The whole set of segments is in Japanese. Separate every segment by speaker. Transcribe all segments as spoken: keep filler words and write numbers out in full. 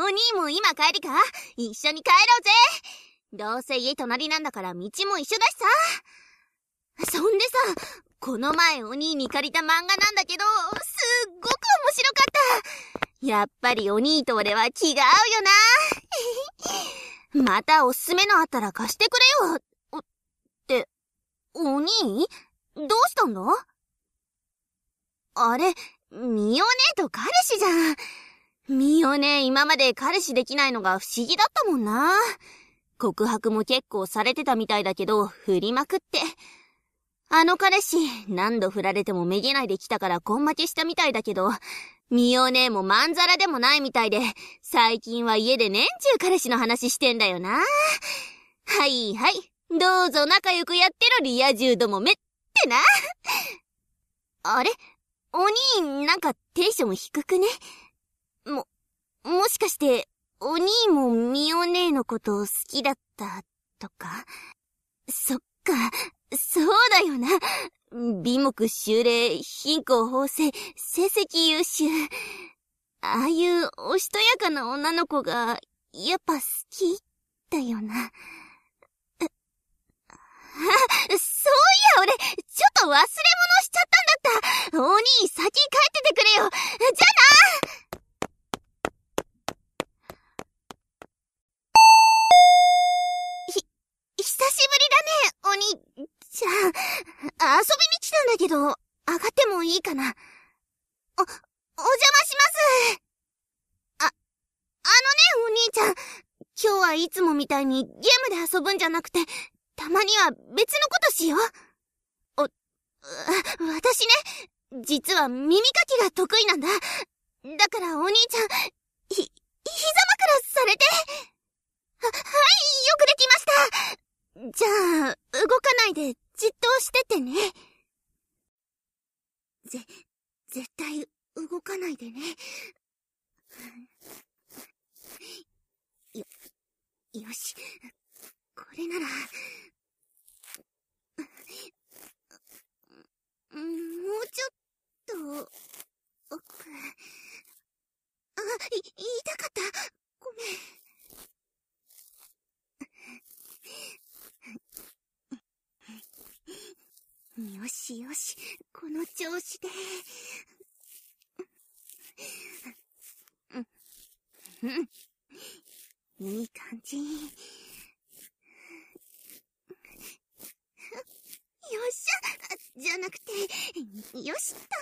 Speaker 1: お兄も今帰りか？一緒に帰ろうぜ。どうせ家隣なんだから道も一緒だしさ。そんでさ、この前お兄に借りた漫画なんだけど、すっごく面白かった。やっぱりお兄と俺は気が合うよな。またおすすめのあったら貸してくれよ。って、お兄？どうしたんだ？あれ、ミオ姉と彼氏じゃん。ミオ姉今まで彼氏できないのが不思議だったもんな。告白も結構されてたみたいだけど、振りまくって。あの彼氏、何度振られてもめげないで来たから根負けしたみたいだけど、ミオ姉もまんざらでもないみたいで、最近は家で年中彼氏の話してんだよな。はいはい、どうぞ仲良くやってろリア充どもめってな。あれ？お兄、なんかテンション低くね？も、もしかして、お兄もミオ姉のこと好きだったとか？そっか、そうだよな。美目秀麗、貧困法制、成績優秀。ああいうおしとやかな女の子が、やっぱ好きだよな。あ、そういや俺、ちょっと忘れ物しちゃったんだった。お兄、先帰っててくれよ。じゃあな。ひ、久しぶりだね、お兄ちゃん。遊びに来たんだけど、上がってもいいかな。お、お邪魔します。あ、あのね、お兄ちゃん。今日はいつもみたいにゲームで遊ぶんじゃなくて、たまには別のことしよう。お、私ね、実は耳かきが得意なんだ。だからお兄ちゃん、ひ、膝枕されて。は、はい、よくできました。じゃあ、動かないでじっとしててね。ぜ、絶対動かないでね。よ、よし。これなら、もうちょっと、奥。あ、い、言いたかった。ごめん。よしよし、この調子で。うん。いい感じ。よっしゃ、じゃなくて、よしっと。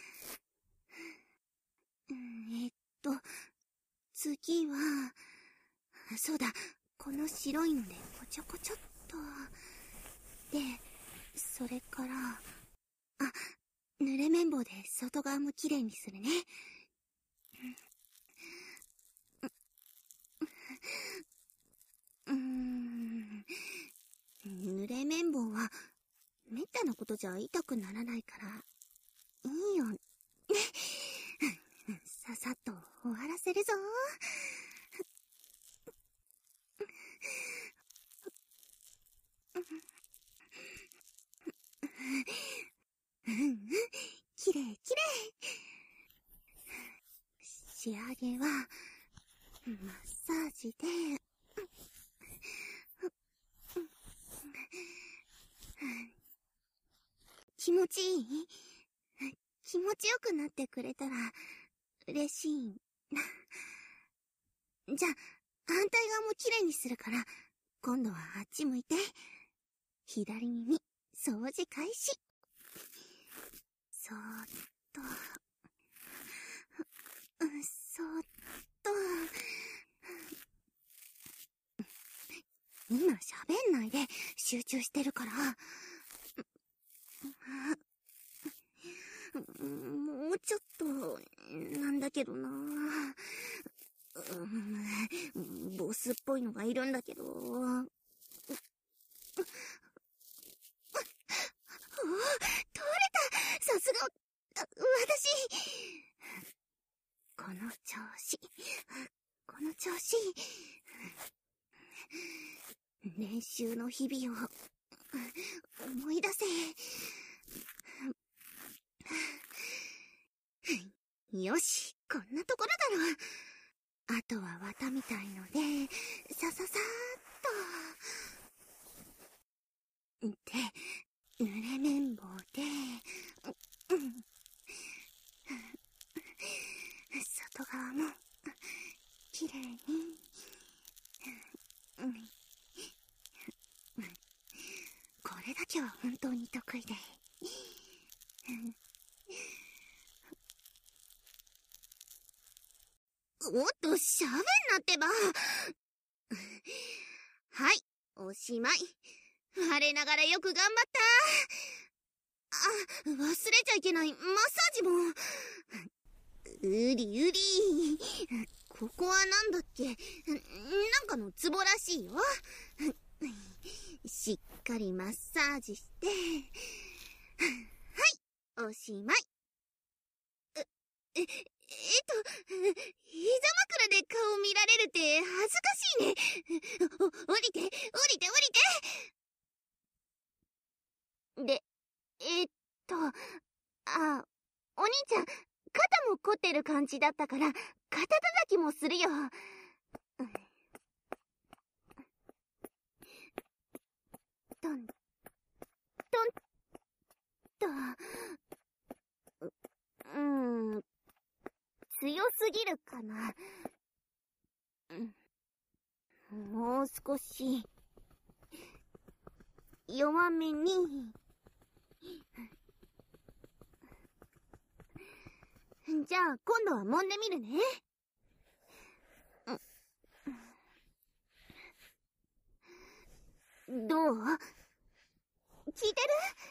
Speaker 1: えっと、次は、そうだ、この白いのでこちょこちょっと。で、それから、あ、濡れ綿棒で外側もきれいにするね。うーん、濡れ綿棒はめったなことじゃ痛くならないからいいよね。ささっと終わらせるぞ。うんうん、きれいきれい。仕上げはマッサージで、気持ちいい？気持ちよくなってくれたら嬉しい。じゃあ、反対側もきれいにするから、今度はあっち向いて。左耳、掃除開始。そーっと。そーっと。今喋んないで集中してるから。もうちょっと、なんだけどな。うん、ボスっぽいのがいるんだけど。お、取れた！さすが、私。この調子、この調子。練習の日々を思い出せ。よし、こんなところだろう。 あとは綿みたいので、さささーっと。で、濡れ綿棒で、うん、外側も、きれいに、うん、これだけは本当に得意で。おっと、しゃべんなってば。はい、おしまい。我ながらよく頑張った。あ、忘れちゃいけない、マッサージも。うりうり。ここはなんだっけ、なんかのツボらしいよ。しっかりマッサージして。はい、おしまい。え、え、えっと、膝枕で顔見られるって恥ずかしいね。お、降りて、降りて、降りて。で、えっと、あ、お兄ちゃん、肩も凝ってる感じだったから、肩叩きもするよ。トン、トンと、う、うーん、強すぎるかな。もう少し、弱めに。じゃあ、今度は揉んでみるね。どう？聞いて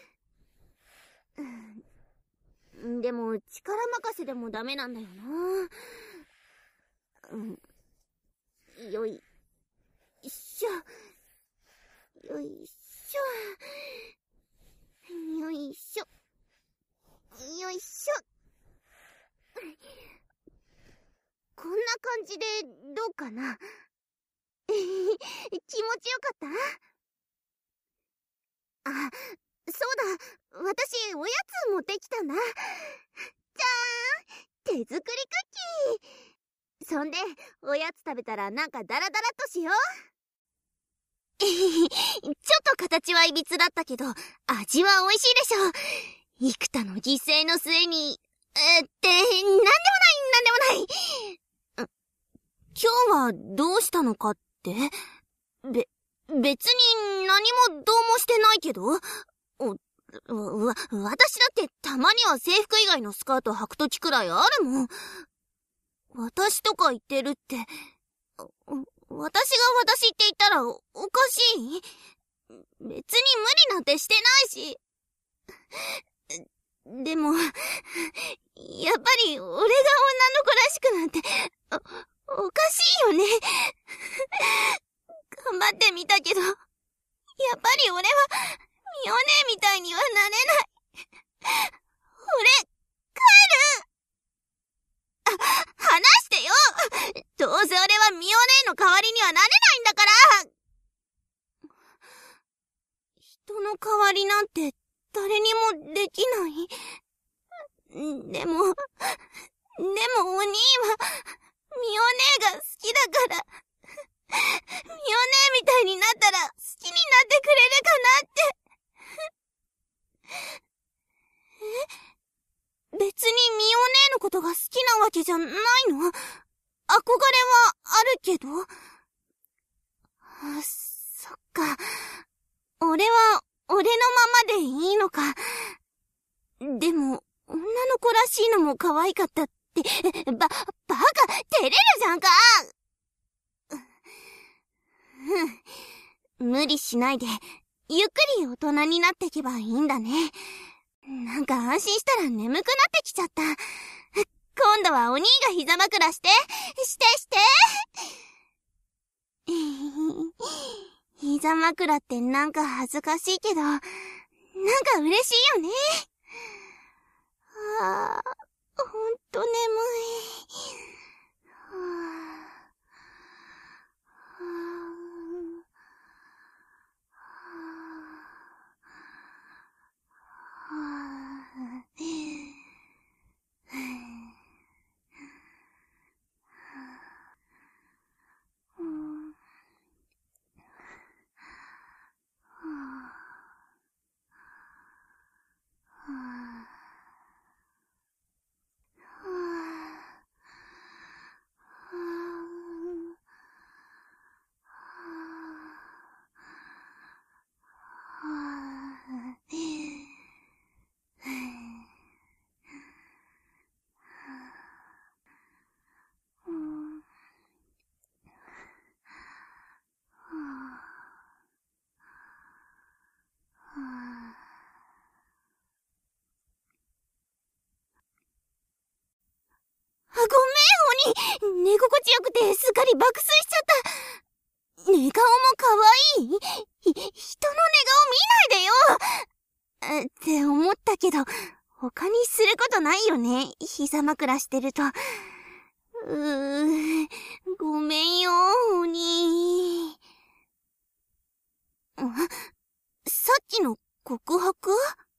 Speaker 1: る？でも、力任せでもダメなんだよな。うん。よいしょ。よいしょ。よいしょ。よいしょ。こんな感じでどうかな？気持ちよかった？あ、そうだ、私おやつ持ってきたんだ。じゃーん、手作りクッキー。そんでおやつ食べたらなんかダラダラっとしよう。ちょっと形はいびつだったけど味は美味しいでしょ。幾多の犠牲の末に、えー、ってなんでもないなんでもない。今日はどうしたのかって？べ、別に何もどうもしてないけど。お、わ、私だってたまには制服以外のスカート履くときくらいあるもん。私とか言ってるって、私が私って言ったらおかしい？別に無理なんてしてないし。でも、やっぱり俺が女の子らしくなんて、お、おかしいよね。頑張ってみたけど、やっぱり俺は、ミオ姉みたいにはなれない。俺、帰る。あ、話してよ。どうせ俺はミオ姉の代わりにはなれないんだから。人の代わりなんて誰にもできない。でも、でもお兄は、ミオ姉が好きだから、ミオ姉みたいになったら好きになってくれるかなって。え？別にミオ姉のことが好きなわけじゃないの？憧れはあるけど。あ、そっか。俺は、俺のままでいいのか。でも、女の子らしいのも可愛かったって、ば、バカ、照れるじゃんか。うん。無理しないで、ゆっくり大人になってけばいいんだね。なんか安心したら眠くなってきちゃった。今度はお兄が膝枕して、してして。膝枕ってなんか恥ずかしいけど、なんか嬉しいよね。ああ、ほんと眠い。はあ、はあ、はあ。 寝心地よくてすっかり爆睡しちゃった。寝顔も可愛い？ひ、人の寝顔見ないでよって思ったけど、他にすることないよね、膝枕してると。うー、ごめんよ、鬼。あ、さっきの告白？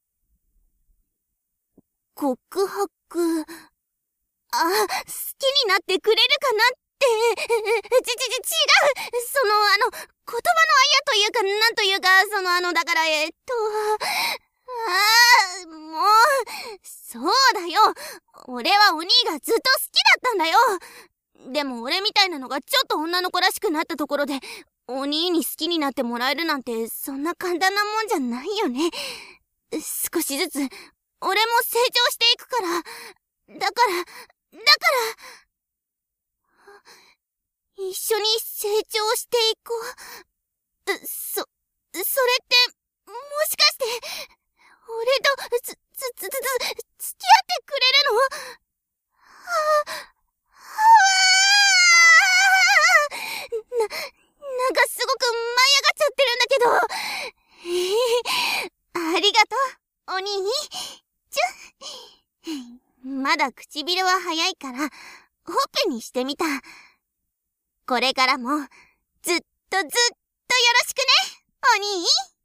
Speaker 1: 告白、あ、好きになってくれるかなって、ち、ち、ち、違うその、あの、言葉のあやというか、なんというか、その、あの、だから、えっと、ああ、もう、そうだよ。俺はお兄がずっと好きだったんだよ。でも俺みたいなのがちょっと女の子らしくなったところで、お兄に好きになってもらえるなんて、そんな簡単なもんじゃないよね。少しずつ、俺も成長していくから。だから、だから、一緒に成長していこう。そ、それって、もしかして、俺と、つ、つ、つ、つ、つ、付き合ってくれるの？はぁ、はぁ、な、なんかすごく舞い上がっちゃってるんだけど。えー、ありがとう、お兄。ちゅ。まだ唇は早いから、ほっぺにしてみた。これからも、ずっとずっとよろしくね、お兄。